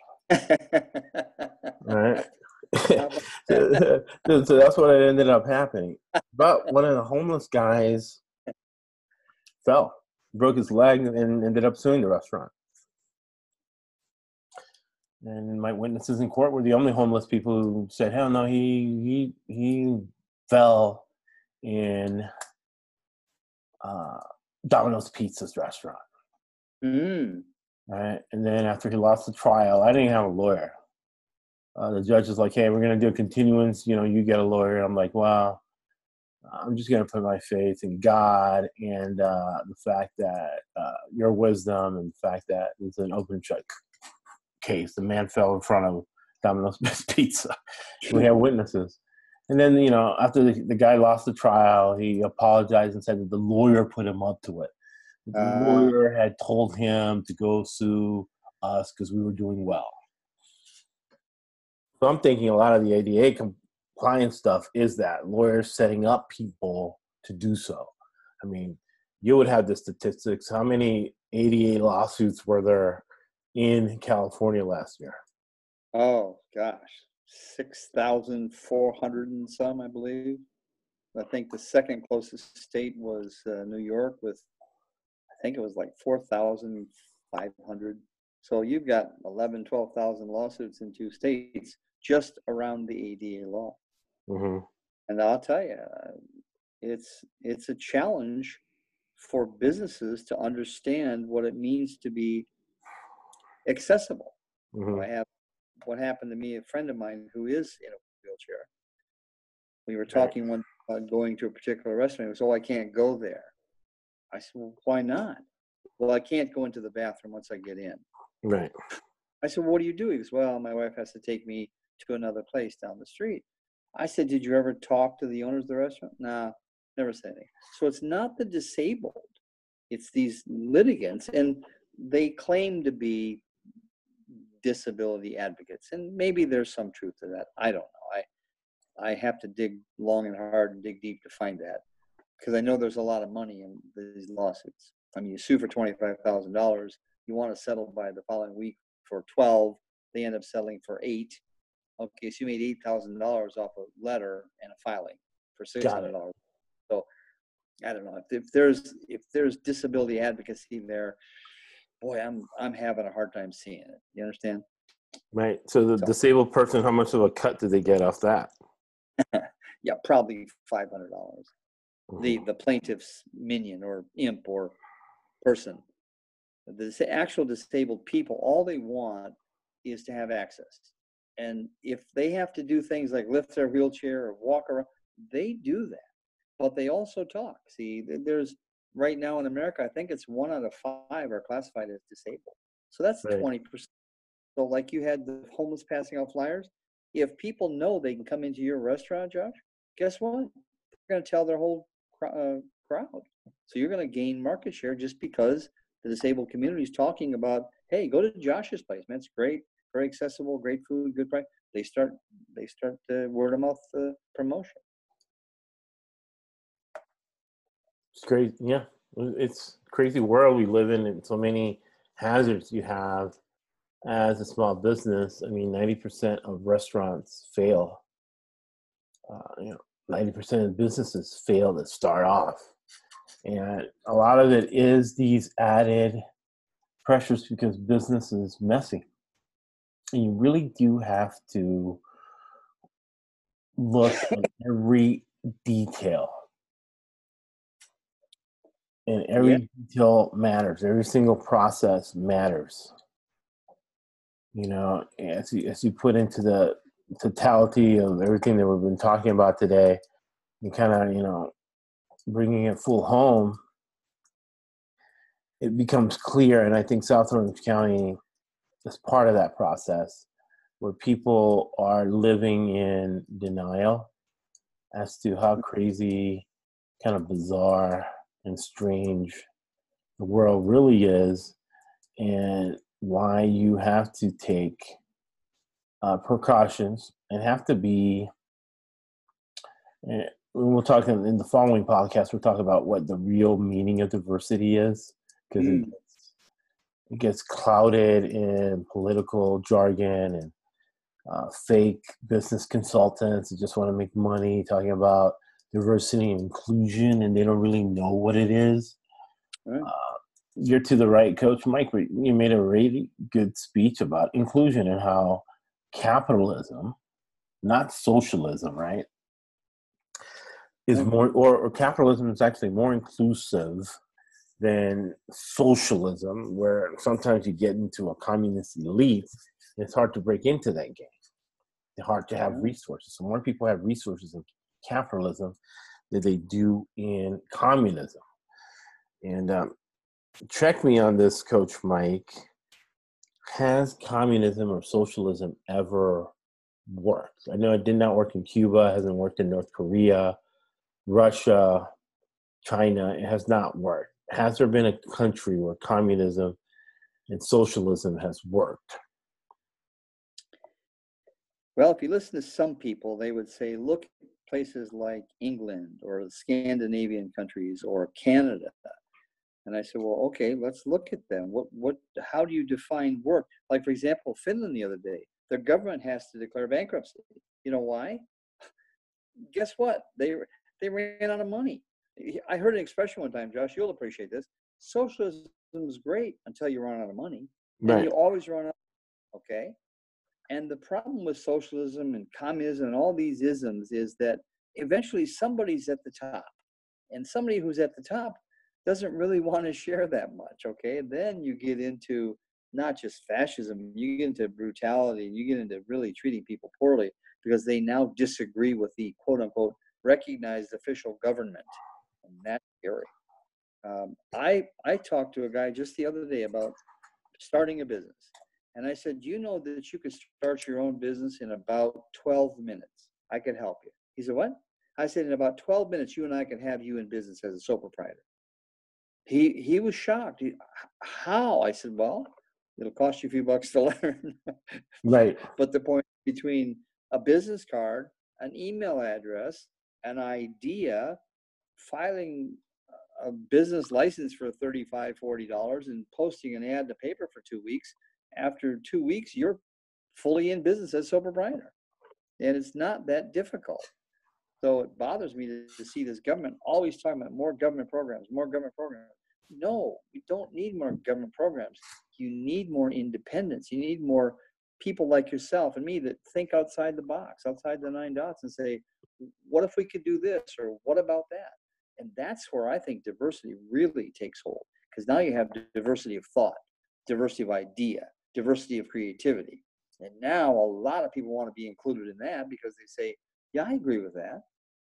Right? so, so that's what ended up happening. But one of the homeless guys fell. broke his leg and ended up suing the restaurant. And my witnesses in court were the only homeless people who said, hell no, he he he fell in uh, Domino's Pizza's restaurant. Mm. Right. And then after he lost the trial, I didn't have a lawyer. Uh, the judge is like, hey, we're going to do a continuance. You know, you get a lawyer. I'm like, well, I'm just going to put my faith in God and uh, the fact that uh, your wisdom and the fact that it's an open shut case. The man fell in front of Domino's Pizza. We have witnesses. And then, you know, after the, the guy lost the trial, he apologized and said that the lawyer put him up to it. The uh, lawyer had told him to go sue us because we were doing well. So I'm thinking a lot of the A D A compliance stuff is that lawyers setting up people to do so. I mean, you would have the statistics. How many A D A lawsuits were there in California last year? Oh, gosh. six thousand four hundred and some, I believe. I think the second closest state was uh, New York with, I think it was like four thousand five hundred. So you've got eleven, twelve thousand lawsuits in two states just around the A D A law. Mm-hmm. And I'll tell you, it's it's a challenge for businesses to understand what it means to be accessible. Mm-hmm. I have what happened to me, a friend of mine who is in a wheelchair. We were talking one about going to a particular restaurant. He was, oh, I can't go there. I said, well, why not? Well, I can't go into the bathroom once I get in. Right. I said, what do you do? He goes, well, my wife has to take me to another place down the street. I said, did you ever talk to the owners of the restaurant? Nah, never said anything. So it's not the disabled. It's these litigants, and they claim to be disability advocates. And maybe there's some truth to that. I don't know. I, I have to dig long and hard and dig deep to find that, because I know there's a lot of money in these lawsuits. I mean, you sue for twenty-five thousand dollars. You want to settle by the following week for twelve. They end up settling for eight. Okay, so you made eight thousand dollars off a letter and a filing for six hundred dollars. So I don't know if, if there's if there's disability advocacy there. Boy, I'm I'm having a hard time seeing it. You understand? Right. So the so, disabled person, how much of a cut do they get off that? Yeah, probably five hundred dollars. Mm-hmm. The the plaintiff's minion or imp or person. The actual disabled people, all they want is to have access. And if they have to do things like lift their wheelchair or walk around, they do that. But they also talk. See, there's right now in America, I think it's one out of five are classified as disabled. So that's right. twenty percent. So like you had the homeless passing out flyers, if people know they can come into your restaurant, Josh, guess what? They're going to tell their whole uh, crowd. So you're going to gain market share just because the disabled community is talking about, hey, go to Josh's place, man. It's great, very accessible, great food, good price. They start, they start the word of mouth uh, promotion. It's crazy, yeah. It's a crazy world we live in, and so many hazards you have as a small business. I mean, ninety percent of restaurants fail. Uh, you know, ninety percent of businesses fail to start off. And a lot of it is these added pressures because business is messy. And you really do have to look at every detail. And every yeah. detail matters. Every single process matters. You know, as you, as you put into the totality of everything that we've been talking about today, and kind of, you know, bringing it full home, it becomes clear. And I think South Orange County is part of that process, where people are living in denial as to how crazy, kind of bizarre, and strange the world really is, and why you have to take uh, precautions and have to be, and we'll talk in, in the following podcast, we'll talk about what the real meaning of diversity is, because mm. it, it gets clouded in political jargon and uh, fake business consultants that just want to make money talking about diversity and inclusion, and they don't really know what it is. Right. Uh, you're to the right, Coach Mike. You made a really good speech about inclusion and how capitalism, not socialism, right, is more, or, or capitalism is actually more inclusive than socialism, where sometimes you get into a communist elite, and it's hard to break into that game. It's hard to have resources. So more people have resources in capitalism than they do in communism. And um, check me on this, Coach Mike. Has communism or socialism ever worked? I know it did not work in Cuba, it hasn't worked in North Korea, Russia, China. It has not worked. Has there been a country where communism and socialism has worked? Well, if you listen to some people, they would say, look at places like England or the Scandinavian countries or Canada. And I said, well, okay, let's look at them. What, what, how do you define work? Like, for example, Finland the other day, their government has to declare bankruptcy. You know why? Guess what? They, they ran out of money. I heard an expression one time, Josh, you'll appreciate this. Socialism is great until you run out of money. Right. And you always run out, okay? And the problem with socialism and communism and all these isms is that eventually somebody's at the top. And somebody who's at the top doesn't really want to share that much, okay? Then you get into not just fascism, you get into brutality, and you get into really treating people poorly because they now disagree with the quote-unquote recognized official government. And that's scary. Um, I, I talked to a guy just the other day about starting a business. And I said, you know that you could start your own business in about twelve minutes. I could help you. He said, what? I said, in about twelve minutes, you and I can have you in business as a sole proprietor. He he was shocked. He, how? I said, well, it'll cost you a few bucks to learn. Right. But the point between a business card, an email address, an idea, filing a business license for thirty-five dollars, forty dollars, and posting an ad in the paper for two weeks, after two weeks, you're fully in business as a sole proprietor. And it's not that difficult. So it bothers me to, to see this government always talking about more government programs, more government programs. No, you don't need more government programs. You need more independence. You need more people like yourself and me that think outside the box, outside the nine dots, and say, what if we could do this, or what about that? And that's where I think diversity really takes hold, because now you have diversity of thought, diversity of idea, diversity of creativity. And now a lot of people want to be included in that because they say, yeah, I agree with that.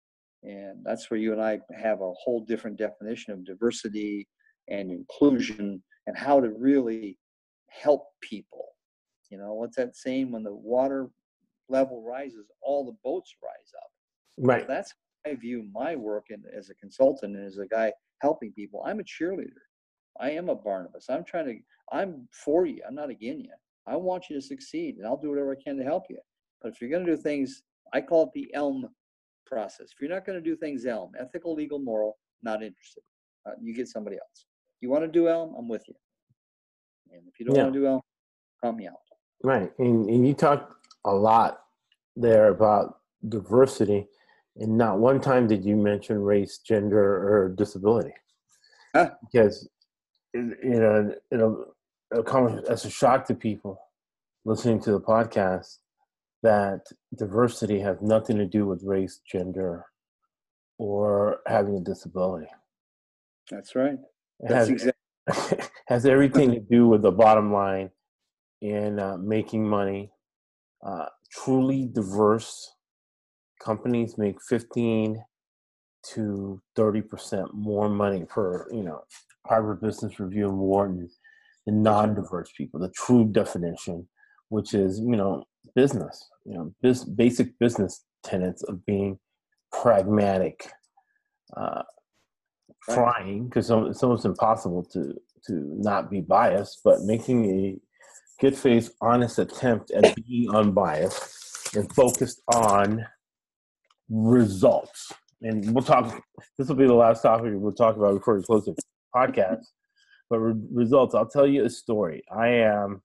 And that's where you and I have a whole different definition of diversity and inclusion and how to really help people. You know, what's that saying? When the water level rises, all the boats rise up. Right. So that's how I view my work in, as a consultant and as a guy helping people. I'm a cheerleader. I am a Barnabas. I'm trying to, I'm for you. I'm not against you. I want you to succeed, and I'll do whatever I can to help you. But if you're going to do things, I call it the ELM process. If you're not going to do things ELM, ethical, legal, moral, not interested. Uh, you get somebody else. You want to do ELM, I'm with you. And if you don't Yeah. want to do ELM, help me out. Right. And, and you talked a lot there about diversity, and not one time did you mention race, gender, or disability. Huh? Because you know, it'll, it'll come as a shock to people listening to the podcast that diversity has nothing to do with race, gender, or having a disability. That's right. It That's has, exactly has everything to do with the bottom line in uh, making money. Uh, truly diverse companies make fifteen to thirty percent more money per, you know, Harvard Business Review and Wharton than non-diverse people. The true definition, which is, you know, business, you know, bis- basic business tenets of being pragmatic, uh, right. Trying, because it's almost impossible to to not be biased, but making a good faith, honest attempt at being unbiased and focused on results. And we'll talk, this will be the last topic we'll talk about before we close the podcast. But re- results, I'll tell you a story. I am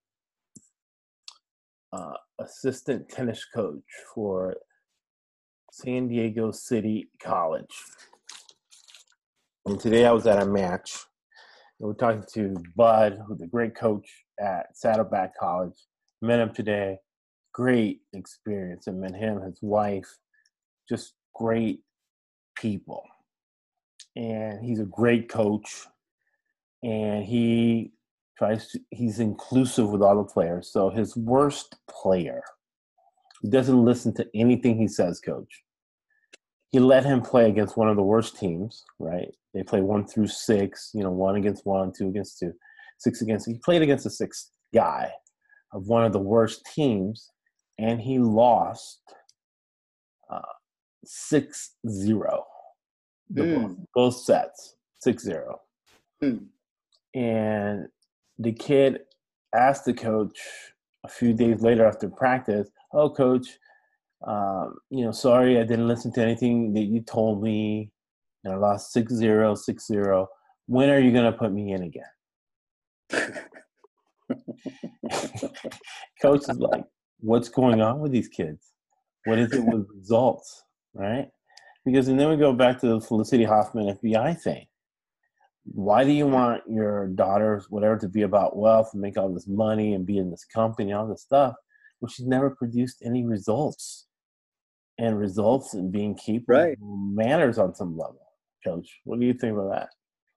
uh, assistant tennis coach for San Diego City College. And today I was at a match. We're talking to Bud, who's a great coach at Saddleback College. Met him today. Great experience. I met him, his wife, just great people. And he's a great coach. And he tries to, he's inclusive with all the players. So his worst player, he doesn't listen to anything he says, coach. He let him play against one of the worst teams, right? They play one through six, you know, one against one, two against two, six against. He played against a sixth guy of one of the worst teams, and he lost uh, six zero. The Mm. both, both sets, six zero. Mm. And the kid asked the coach a few days later after practice, "Oh, coach, Um, you know, sorry, I didn't listen to anything that you told me. And I lost six zero, six zero. When are you going to put me in again?" Coach is like, what's going on with these kids? What is it with results, right? Because, and then we go back to the Felicity Huffman F B I thing. Why do you want your daughters, whatever, to be about wealth and make all this money and be in this company and all this stuff, when she's never produced any results? And results in being capable Right. manners on some level. Coach, what do you think about that?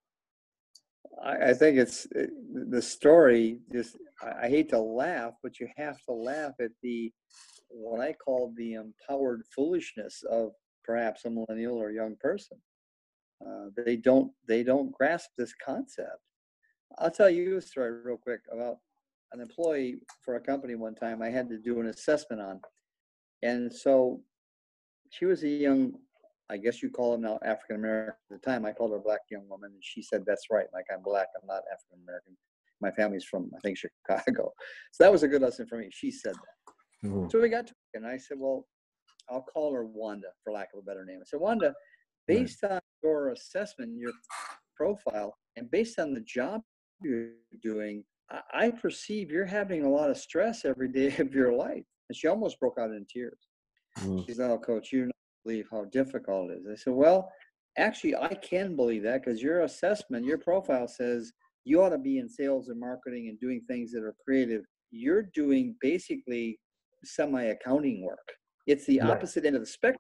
I, I think it's it, the story. Just I, I hate to laugh, but you have to laugh at the what I call the empowered foolishness of perhaps a millennial or young person. Uh, they don't they don't grasp this concept. I'll tell you a story real quick about an employee for a company one time I had to do an assessment on, and so she was a young, I guess you call them now African American. At the time, I called her a black young woman, and she said, "That's right. Like, I'm black. I'm not African American. My family's from, I think, Chicago." So that was a good lesson for me. She said that. Mm-hmm. So we got to it, and I said, "Well, I'll call her Wanda, for lack of a better name." I said, "Wanda, based right. on your assessment, your profile, and based on the job you're doing, I, I perceive you're having a lot of stress every day of your life." And she almost broke out in tears. Mm. She said, "Oh, coach, you don't believe how difficult it is." I said, "Well, actually, I can believe that, because your assessment, your profile says you ought to be in sales and marketing and doing things that are creative. You're doing basically semi-accounting work. It's the opposite right. end of the spectrum."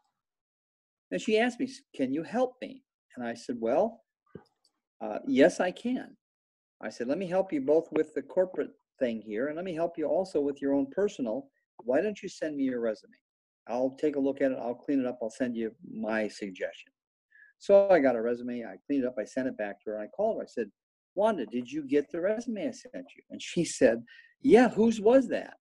And she asked me, "Can you help me?" And I said, "Well, uh, yes, I can." I said, "Let me help you both with the corporate thing here, and let me help you also with your own personal. Why don't you send me your resume? I'll take a look at it. I'll clean it up. I'll send you my suggestion." So I got a resume. I cleaned it up. I sent it back to her. And I called her. I said, "Wanda, did you get the resume I sent you?" And she said, "Yeah, whose was that?"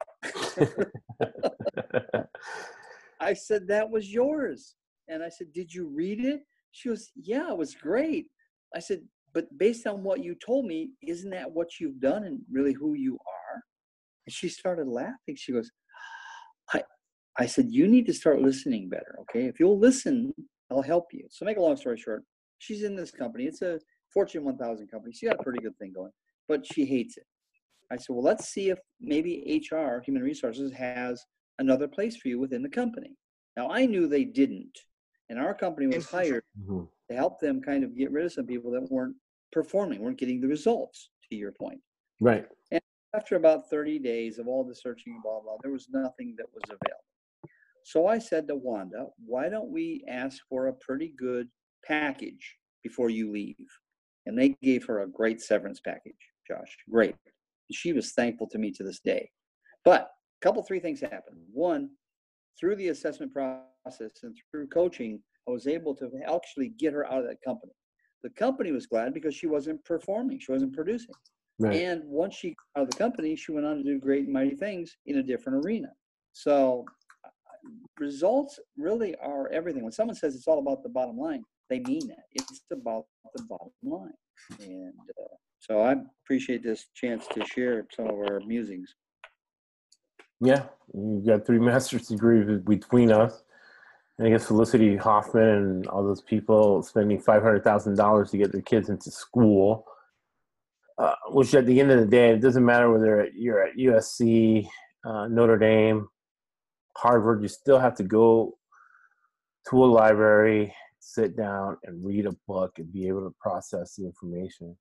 I said, "That was yours." And I said, "Did you read it?" She goes, "Yeah, it was great." I said, "But based on what you told me, isn't that what you've done and really who you are?" And she started laughing. She goes, I, I said, "You need to start listening better, okay? If you'll listen, I'll help you." So make a long story short, she's in this company. It's a Fortune one thousand company. She got a pretty good thing going, but she hates it. I said, "Well, let's see if maybe H R, Human Resources, has another place for you within the company." Now, I knew they didn't, and our company was hired mm-hmm. to help them kind of get rid of some people that weren't performing, weren't getting the results, to your point. Right. And after about thirty days of all the searching, blah, blah, there was nothing that was available. So I said to Wanda, "Why don't we ask for a pretty good package before you leave?" And they gave her a great severance package, Josh. Great. She was thankful to me to this day. But a couple, three things happened. One, through the assessment process and through coaching, I was able to actually get her out of that company. The company was glad because she wasn't performing. She wasn't producing. Right. And once she got out of the company, she went on to do great and mighty things in a different arena. So results really are everything. When someone says it's all about the bottom line, they mean that. It's about the bottom line. And uh, so I appreciate this chance to share some of our musings. Yeah, you've got three master's degrees between us. And I guess Felicity Huffman and all those people spending five hundred thousand dollars to get their kids into school, uh, which at the end of the day, it doesn't matter whether you're at U S C, uh, Notre Dame, Harvard, you still have to go to a library, sit down and read a book and be able to process the information.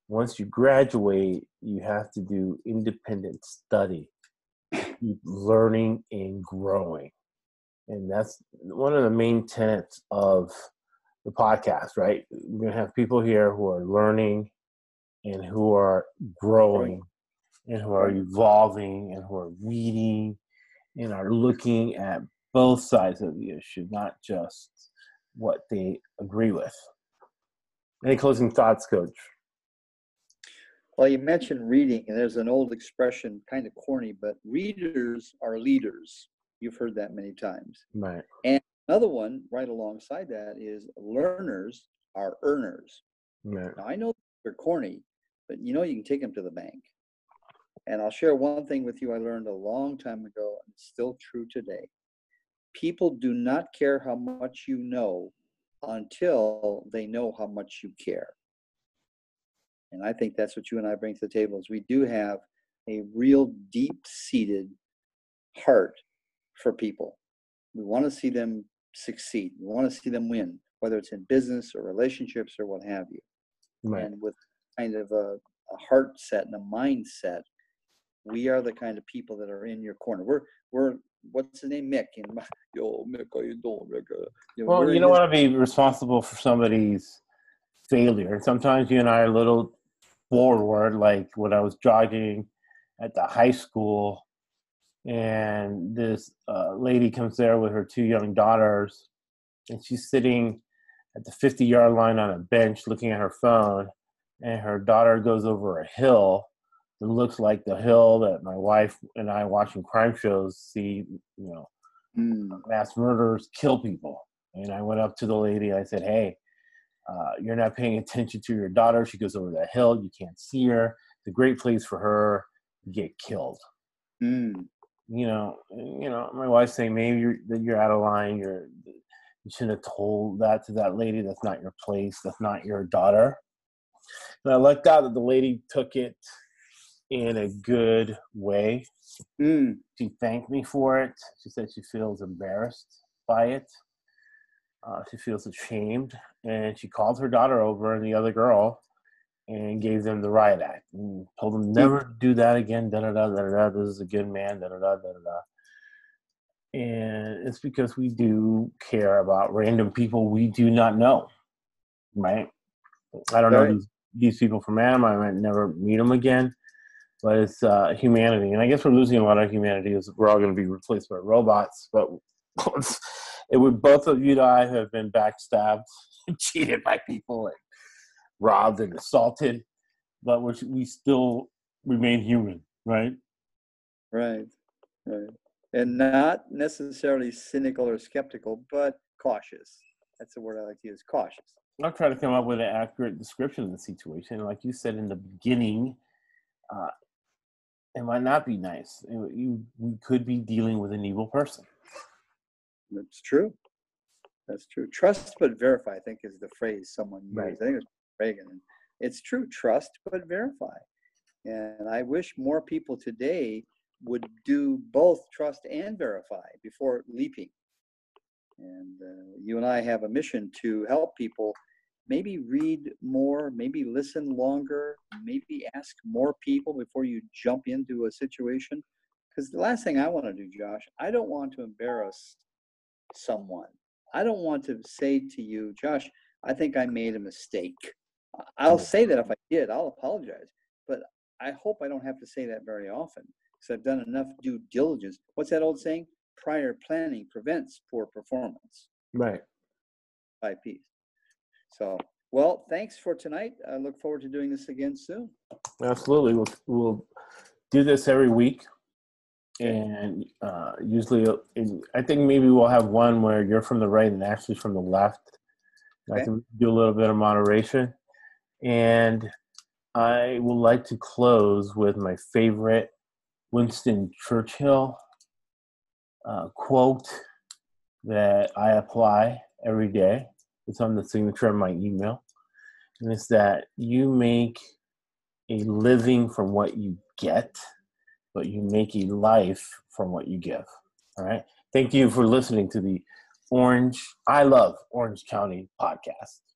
once you graduate, you have to do independent study, keep learning and growing. And that's one of the main tenets of the podcast, right? We're going to have people here who are learning and who are growing and who are evolving and who are reading and are looking at both sides of the issue, not just what they agree with. Any closing thoughts, Coach? Well, you mentioned reading, and there's an old expression, kind of corny, but readers are leaders. You've heard that many times. Right. And another one right alongside that is learners are earners. Right. Now, I know they're corny, but you know you can take them to the bank. And I'll share one thing with you I learned a long time ago, and it's still true today. People do not care how much you know until they know how much you care. And I think that's what you and I bring to the table is we do have a real deep-seated heart for people. We want to see them succeed. We want to see them win, whether it's in business or relationships or what have you. Right. And with kind of a, a heart set and a mindset, we are the kind of people that are in your corner. We're, we're what's his name? Mick. And, Yo, Mick, how you doing, Mick? Uh, you know, well, you don't want to be responsible for somebody's failure. And sometimes you and I are a little forward, like when I was jogging at the high school, and this uh, lady comes there with her two young daughters, and she's sitting at the fifty-yard line on a bench looking at her phone, and her daughter goes over a hill that looks like the hill that my wife and I watching crime shows see, you know, mm. mass murderers kill people. And I went up to the lady, I said, hey, uh, you're not paying attention to your daughter. She goes over that hill. You can't see her. It's a great place for her to get killed. Mm. You know, you know, my wife's saying maybe you're you're out of line. You're you shouldn't have told that to that lady. That's not your place. That's not your daughter. And I lucked out that the lady took it in a good way. Mm. She thanked me for it. She said she feels embarrassed by it. Uh, she feels ashamed, and she called her daughter over and the other girl and gave them the riot act and told them never mm. do that again. Da da da da da. This is a good man. Da da da da da. And it's because we do care about random people we do not know, right? I don't right. know these, these people from Adam. I might never meet them again, but it's uh, humanity. And I guess we're losing a lot of humanity as we're all going to be replaced by robots. But it would both of you and I have been backstabbed and cheated by people and robbed and assaulted, but we're, we still remain human, right? Right, right. And not necessarily cynical or skeptical, but cautious. That's the word I like to use, cautious. I'll try to come up with an accurate description of the situation. Like you said in the beginning, uh, it might not be nice. It, you, we could be dealing with an evil person. That's true. That's true. Trust but verify, I think, is the phrase someone used. Right. I think it was Reagan. It's true. Trust but verify. And I wish more people today would do both trust and verify before leaping. And uh, you and I have a mission to help people maybe read more, maybe listen longer, maybe ask more people before you jump into a situation. Because the last thing I want to do, Josh, I don't want to embarrass someone. I don't want to say to you, Josh, I think I made a mistake. I'll say that if I did, I'll apologize. But I hope I don't have to say that very often because I've done enough due diligence. What's that old saying? Prior planning prevents poor performance. Right. Five P's. So, well, thanks for tonight. I look forward to doing this again soon. Absolutely. We'll, we'll do this every week. And uh, usually, in, I think maybe we'll have one where you're from the right and Ashley's from the left. Okay. I can do a little bit of moderation. And I would like to close with my favorite Winston Churchill uh, quote that I apply every day. It's on the signature of my email. And it's that you make a living from what you get, but you make a life from what you give. All right. Thank you for listening to the Orange, I Love Orange County podcast.